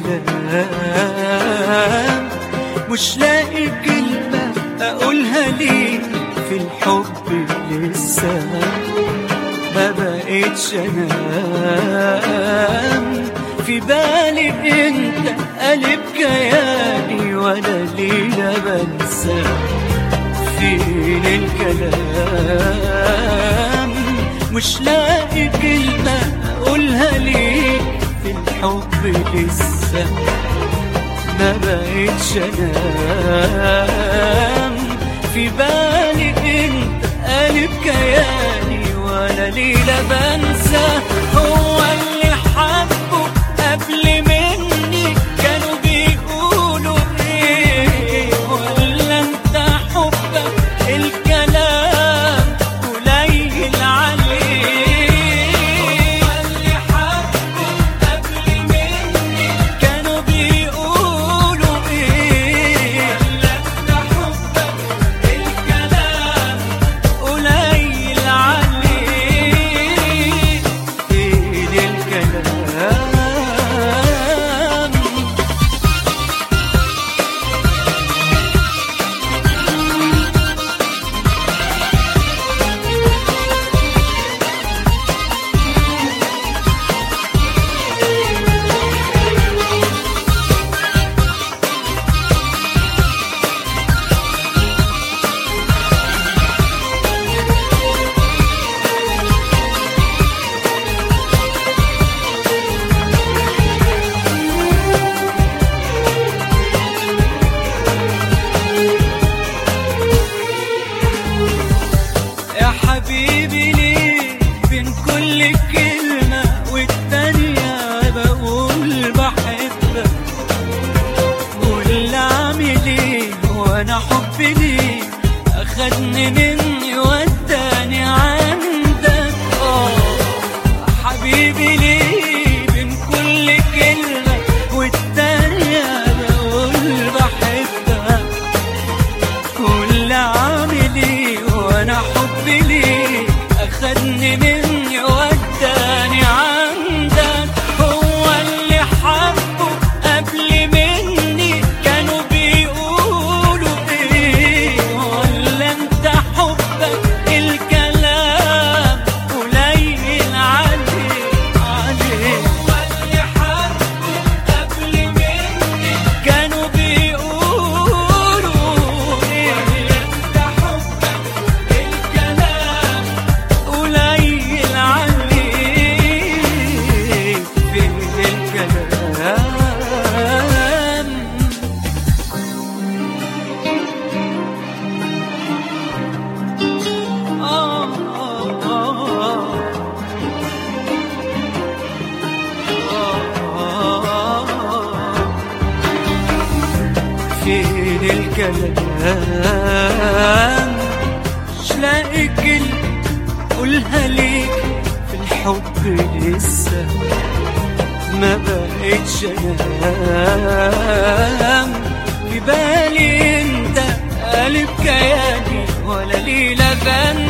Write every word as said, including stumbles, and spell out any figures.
الكلام، مش لاقي كلمة أقولها ليك في الحب لسه ما بقيتش أنام. في بالي انت قلب كياني ولا ليلة بنسى. فين الكلام؟ مش لاقي كلمة أقولها ليك في الحب لسه ما بقيتش أنام. في بالي انت قلب كياني ولا ليلة بنسى. هو اللي حبه قبل مني كانوا بيقولوا ايه، ولا انت حبك الكلام قليل عليه؟ هو اللي حبه قبل مني كانوا بيقولوا ايه، ولا انت حبك الكلام قليل عليه؟ فين الكلام؟ حبيبي ليه بين كل كلمة والتانية بقول بحبك؟ قول أعمل ايه وانا حبي ليه اخدني مني وداني عندك؟ اه حبيبي ليه بين كل كلمة والتانية بقول بحبك؟ قول أعمل ايه وانا حبي ليه أخدني مني وداني عندك؟ هو اللي حبه قبل مني كانوا بيقولوا ايه، ولا انت حبك الكلام قليل عليه عليه؟ هو اللي حبه قبل مني كانوا بيقولوا ايه، ولا انت حبك الكلام قليل عليه؟ فين الكلام؟ آه آه آه فين الكلام؟ مش لاقي كلمة قولها ليك في الحب لسه ما بقيتش انام. في بالي انت قلب كياني ولا ليلة بنسى.